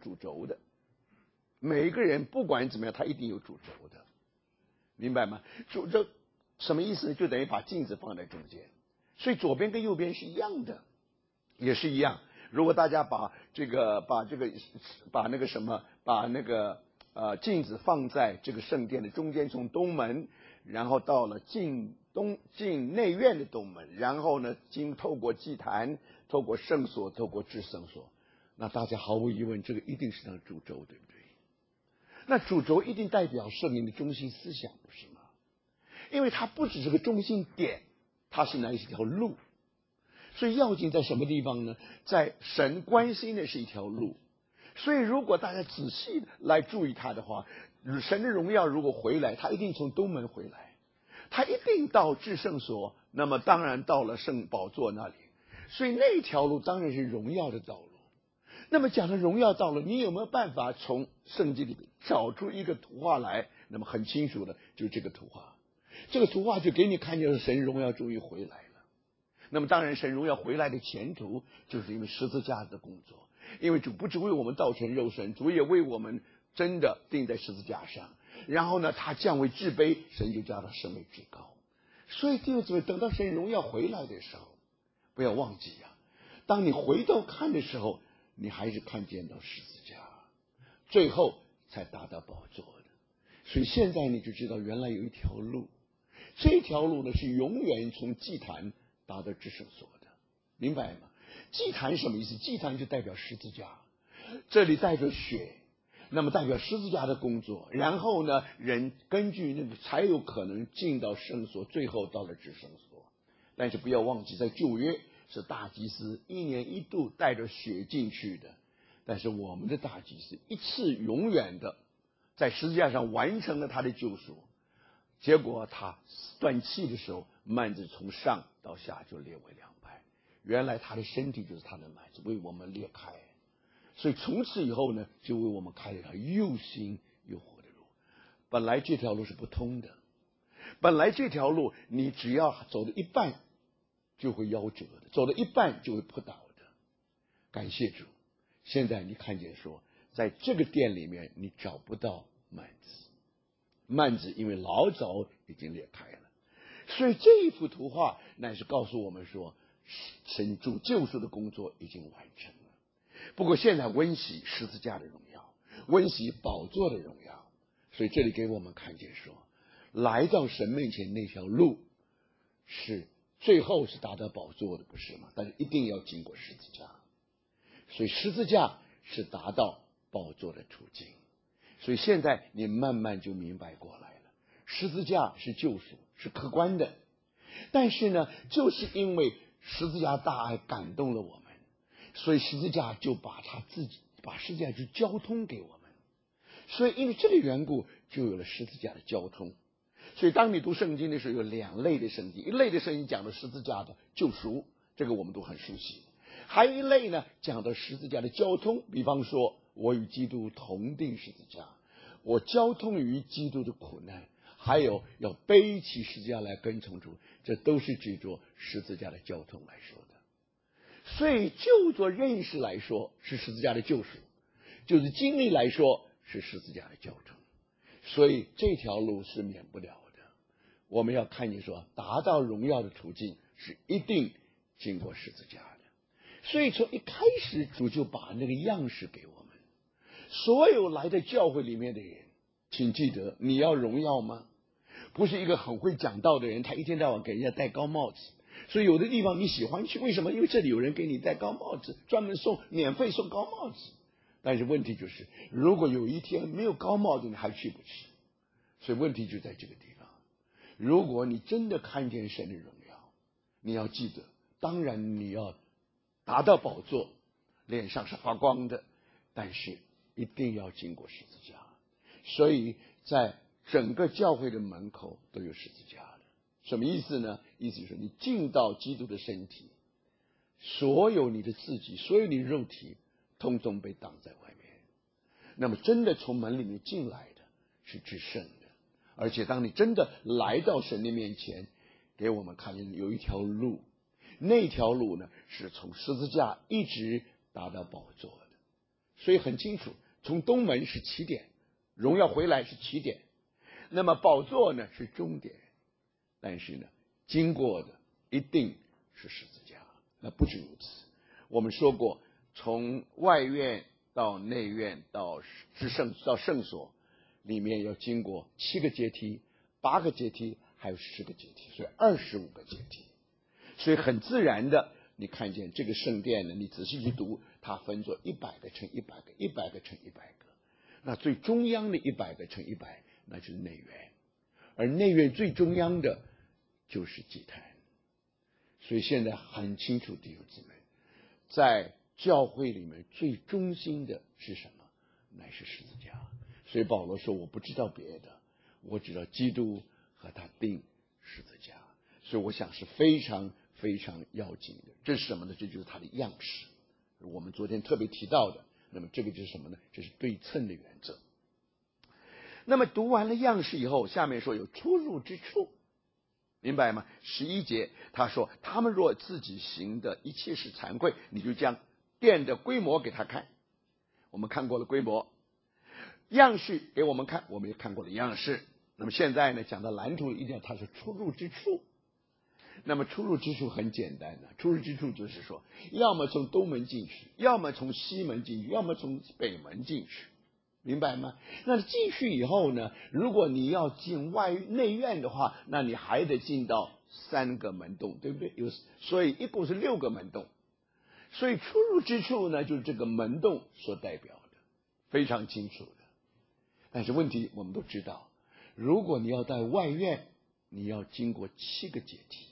主轴的。每一个人不管怎么样，他一定有主轴的，明白吗？主轴什么意思呢？就等于把镜子放在中间，所以左边跟右边是一样的，也是一样。如果大家把那个镜子放在这个圣殿的中间，从东门，然后到了进内院的东门，然后呢，透过祭坛，透过圣所，透过至圣所，那大家毫无疑问，这个一定是它的主轴，对不对？那主轴一定代表圣灵的中心思想，不是吗？因为它不只是个中心点，它是一条路。所以要紧在什么地方呢？在神关心的是一条路。所以如果大家仔细来注意它的话，神的荣耀如果回来，他一定从东门回来，他一定到至圣所，那么当然到了圣宝座那里。所以那条路当然是荣耀的道路。那么讲的荣耀道路，你有没有办法从圣经里面找出一个图画来？那么很清楚的，就是这个图画。这个图画就给你看见神荣耀终于回来了。那么当然神荣耀回来的前途，就是因为十字架的工作。因为主不只为我们道成肉身，主也为我们真的钉在十字架上。然后呢，他降为至卑，神就叫他升为至高。所以弟兄姊妹，等到神荣耀回来的时候，不要忘记啊，当你回头看的时候，你还是看见到十字架，最后才达到宝座的。所以现在你就知道，原来有一条路，这条路呢是永远从祭坛达到至圣所的，明白吗？祭坛什么意思？祭坛就代表十字架，这里带着血，那么代表十字架的工作。然后呢，人根据那个才有可能进到圣所，最后到了至圣所。但是不要忘记，在旧约是大祭司一年一度带着血进去的，但是我们的大祭司一次永远的在十字架上完成了他的救赎。结果他断气的时候，幔子从上到下就裂为两派。原来他的身体就是他的幔子，为我们裂开。所以从此以后呢，就为我们开了一条又新又活的路。本来这条路是不通的，本来这条路你只要走了一半就会夭折的，走了一半就会扑倒的。感谢主，现在你看见说，在这个殿里面你找不到幔子，幔子因为老早已经裂开了。所以这一幅图画乃是告诉我们说，神主救赎的工作已经完成了。不过现在温习十字架的荣耀，温习宝座的荣耀。所以这里给我们看见说，来到神面前那条路是最后是达到宝座的，不是吗？但是一定要经过十字架。所以十字架是达到宝座的途径。所以现在你慢慢就明白过来了，十字架是救赎，是客观的。但是呢，就是因为十字架大爱感动了我们，所以十字架就把十字架就交通给我们。所以因为这个缘故，就有了十字架的交通。所以当你读圣经的时候，有两类的圣经，一类的圣经讲的十字架的救赎，这个我们都很熟悉。还有一类呢，讲的十字架的交通，比方说我与基督同定十字架，我交通于基督的苦难，还有要背起十字架来跟从主，这都是指着十字架的交通来说的。所以就做认识来说是十字架的救赎，就是经历来说是十字架的交通。所以这条路是免不了的。我们要看见说，达到荣耀的途径是一定经过十字架的。所以从一开始主就把那个样式给我们。所有来在教会里面的人，请记得，你要荣耀吗？不是一个很会讲道的人，他一天到晚给人家戴高帽子。所以有的地方你喜欢去，为什么？因为这里有人给你戴高帽子，专门免费送高帽子。但是问题就是，如果有一天没有高帽子，你还去不去？所以问题就在这个地方。如果你真的看见神的荣耀，你要记得，当然你要达到宝座，脸上是发光的，但是一定要经过十字架。所以在整个教会的门口都有十字架的。什么意思呢？意思就是你进到基督的身体，所有你的自己，所有你的肉体通通被挡在外面。那么真的从门里面进来的是至圣的。而且当你真的来到神的面前，给我们看见有一条路，那条路呢是从十字架一直达到宝座的。 所以很清楚，从东门是起点，荣耀回来是起点，那么宝座呢是终点，但是呢，经过的一定是十字架。那不止如此，我们说过，从外院到内院到圣所，里面要经过7个阶梯、8个阶梯，还有10个阶梯，所以25个阶梯。所以很自然的，你看见这个圣殿呢，你仔细去读，它分作100个乘100个，100个乘100个。那最中央的100个乘100，那就是内院，而内院最中央的就是祭坛。所以现在很清楚，弟兄姊妹，在教会里面最中心的是什么？乃是十字架。所以保罗说，我不知道别的，我知道基督和他钉十字架。所以我想是非常非常要紧的。这是什么呢？这就是它的样式，我们昨天特别提到的。那么这个就是什么呢？这是对称的原则。那么读完了样式以后，下面说有出入之处，明白吗？11节他说，他们若自己行的一切是惭愧，你就将殿的规模给他看。我们看过了规模，样式给我们看，我们也看过了样式。那么现在呢，讲到蓝图，一定要它是出入之处。那么出入之处很简单的，出入之处就是说，要么从东门进去，要么从西门进去，要么从北门进去，明白吗？那进去以后呢，如果你要进内院的话，那你还得进到3个门洞，对不对？所以一共是6个门洞。所以出入之处呢，就是这个门洞所代表的，非常清楚的。但是问题我们都知道，如果你要在外院，你要经过7个阶梯。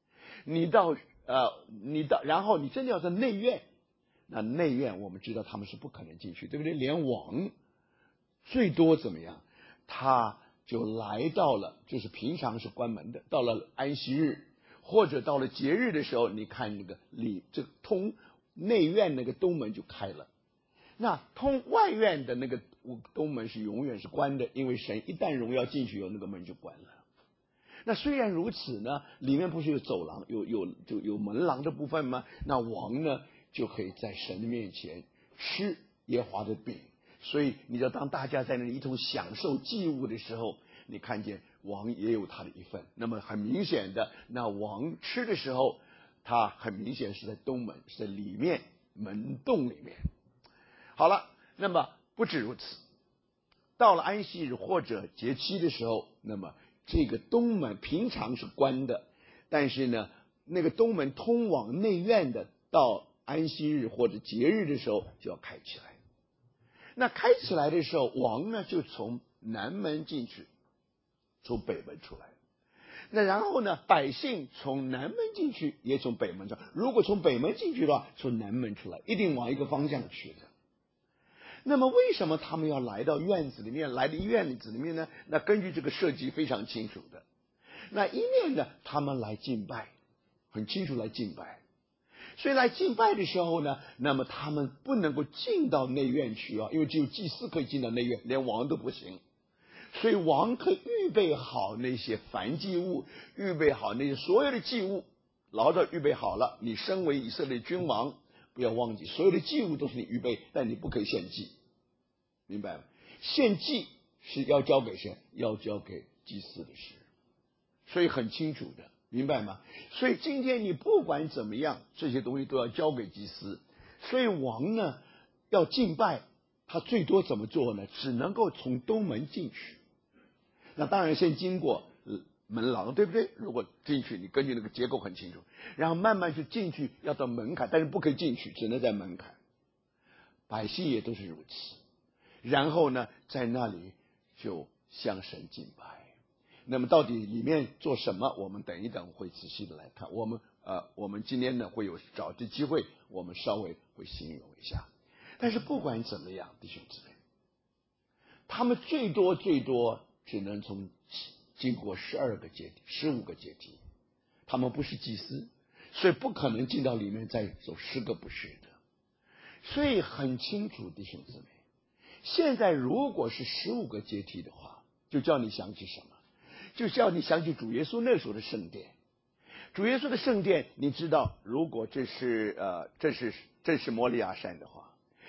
然后你真的要在内院，那内院我们知道他们是不可能进去，对不对？连王最多怎么样，他就来到了，就是平常是关门的，到了安息日或者到了节日的时候，你看那个这个通内院那个东门就开了，那通外院的那个东门是永远是关的，因为神一旦荣耀进去以后，那个门就关了。那虽然如此呢，里面不是有走廊，有门廊的部分吗？那王呢就可以在神的面前吃耶和华的饼。所以你要当大家在那里一同享受祭物的时候，你看见王也有他的一份。那么很明显的，那王吃的时候，他很明显是在东门，是在里面门洞里面。好了，那么不止如此，到了安息日或者节期的时候，那么这个东门平常是关的，但是呢，那个东门通往内院的，到安息日或者节日的时候就要开起来。那开起来的时候，王呢就从南门进去，从北门出来。那然后呢，百姓从南门进去，也从北门出来。如果从北门进去的话，从南门出来，一定往一个方向去的。那么为什么他们要来到院子里面，来到院子里面呢？那根据这个设计非常清楚的。那一面呢，他们来敬拜，很清楚来敬拜。所以来敬拜的时候呢，那么他们不能够进到内院去啊，因为只有祭司可以进到内院，连王都不行。所以王可以预备好那些燔祭物，预备好那些所有的祭物，老早预备好了。你身为以色列君王，不要忘记，所有的祭物都是你预备，但你不可以献祭，明白吗？献祭是要交给谁？要交给祭司的事，所以很清楚的，明白吗？所以今天你不管怎么样，这些东西都要交给祭司。所以王呢要敬拜，他最多怎么做呢？只能够从东门进去。那当然先经过门廊，对不对？如果进去，你根据那个结构很清楚，然后慢慢去进去，要到门槛，但是不可以进去，只能在门槛。百姓也都是如此。然后呢，在那里就向神敬拜。那么到底里面做什么？我们等一等会仔细的来看。我们今天呢会有找这机会，我们稍微会形容一下。但是不管怎么样，弟兄姊妹，他们最多只能经过12个阶梯、15个阶梯。他们不是祭司，所以不可能进到里面再走10个不是的。所以很清楚，弟兄姊妹，现在如果是15个阶梯的话，就叫你想起什么？就叫你想起主耶稣那时候的圣殿。主耶稣的圣殿，你知道，如果这是摩利亚山的话，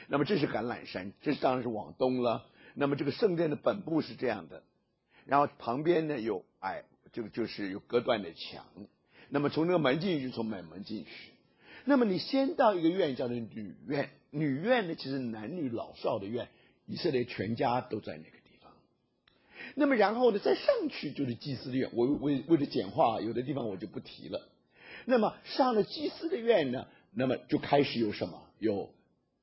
那么这是橄榄山，这当然是往东了。那么这个圣殿的本部是这样的，然后旁边呢有这个就是有隔断的墙。那么从那个门进去，从门进去。那么你先到一个院叫做女院，女院呢其实男女老少的院，以色列全家都在那个地方。那么然后呢再上去就是祭司的院，我为了简化，有的地方我就不提了。那么上了祭司的院呢，那么就开始有什么？有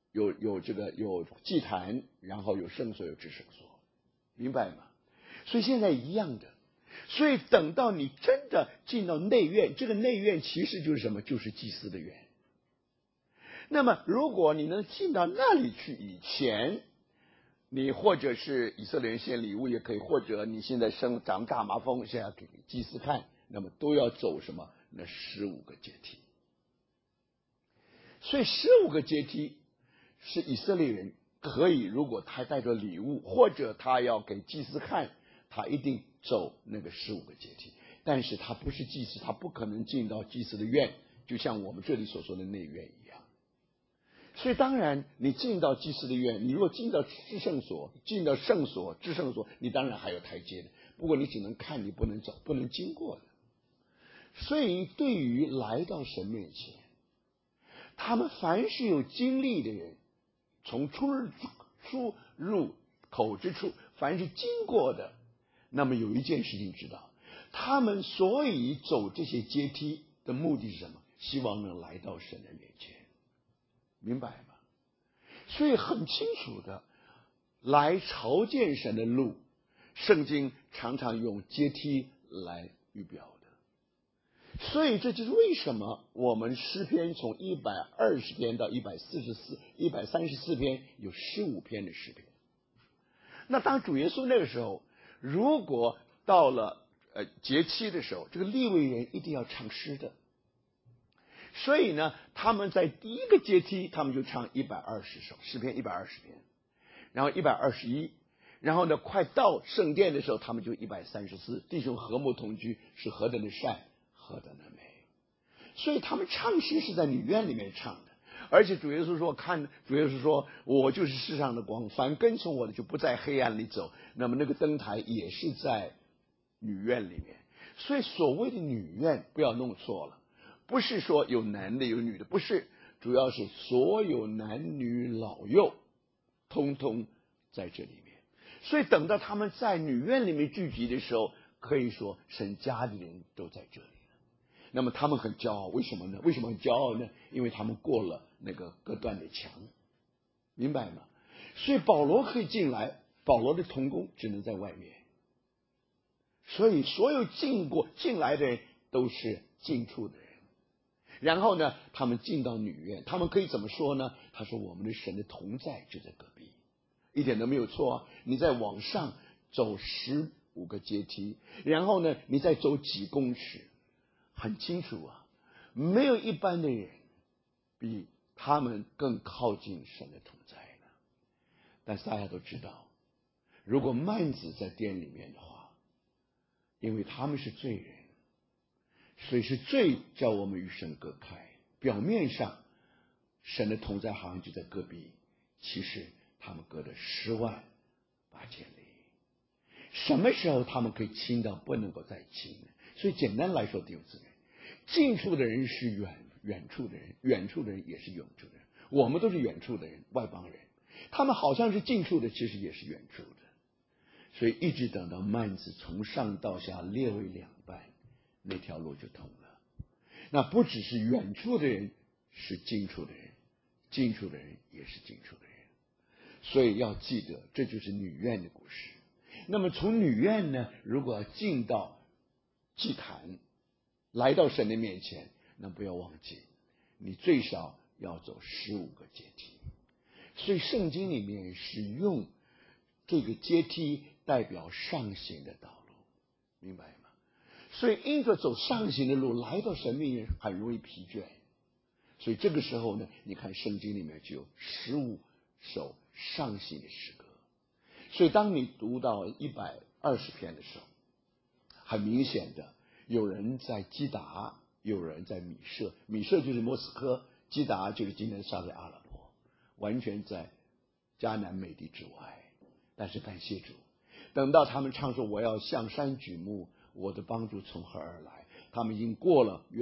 祭坛，然后有圣所，有至圣所，明白吗？所以现在一样的。所以等到你真的进到内院，这个内院其实就是什么？就是祭司的院。那么如果你能进到那里去以前，你或者是以色列人献礼物也可以，或者你现在长大麻风，现在给祭司看，那么都要走什么？那15个阶梯。所以15个阶梯是以色列人可以，如果他带着礼物，或者他要给祭司看，他一定走那个15个阶梯。但是他不是祭司，他不可能进到祭司的院，就像我们这里所说的内院一样。所以当然你进到祭司的院，你如果进到至圣所，进到圣所至圣所，你当然还有台阶的，不过你只能看，你不能走，不能经过的。所以对于来到神面前，他们凡是有经历的人，从出入口之处，凡是经过的，那么有一件事情知道，他们所以走这些阶梯的目的是什么？希望能来到神的面前，明白吗？所以很清楚的，来朝见神的路，圣经常常用阶梯来预表的。所以这就是为什么我们诗篇从120篇到134篇有15篇的诗篇。那当主耶稣那个时候，如果到了节期的时候，这个利未人一定要唱诗的。所以呢，他们在第一个阶梯，他们就唱120首诗篇120篇，然后121，然后呢，快到圣殿的时候，他们就134，弟兄和睦同居是何等的善，何等的美。所以他们唱诗是在女院里面唱的。而且主耶稣说，我就是世上的光，凡跟从我的就不在黑暗里走。那么那个灯台也是在女院里面。所以所谓的女院不要弄错了，不是说有男的有女的，不是，主要是所有男女老幼通通在这里面。所以等到他们在女院里面聚集的时候，可以说神家里人都在这里。那么他们很骄傲，为什么呢？为什么很骄傲呢？因为他们过了那个隔断的墙，明白吗？所以保罗可以进来，保罗的同工只能在外面。所以所有进来的人都是近处的人。然后呢，他们进到女院，他们可以怎么说呢？他说我们的神的同在就在隔壁，一点都没有错啊。你再往上走15个阶梯，然后呢，你再走几公尺，很清楚啊，没有一般的人比他们更靠近神的同在的。但是大家都知道，如果幔子在殿里面的话，因为他们是罪人，所以是罪叫我们与神隔开。表面上神的同在好像就在隔壁，其实他们隔了108000里。什么时候他们可以亲到不能够再亲呢？所以简单来说，弟兄姊妹，近处的人是远处的人，远处的人也是远处的人。我们都是远处的人，外邦人，他们好像是近处的，其实也是远处的。所以一直等到幔子从上到下裂为两半，那条路就通了。那不只是远处的人是近处的人，近处的人也是近处的人。所以要记得，这就是女院的故事。那么从女院呢，如果要进到祭坛，来到神的面前，那不要忘记，你最少要走15个阶梯。所以圣经里面是用这个阶梯代表上行的道路，明白吗？所以因着走上行的路，来到神面前很容易疲倦。所以这个时候呢，你看圣经里面就有15首上行的诗歌。所以当你读到120篇的时候，很明显的，有人在基达，有人在米舍，米舍就是莫斯科，基达就是今天的沙特阿拉伯，完全在迦南美地之外。但是感谢主，等到他们唱说我要向山举目，我的帮助从何而来，他们已经过了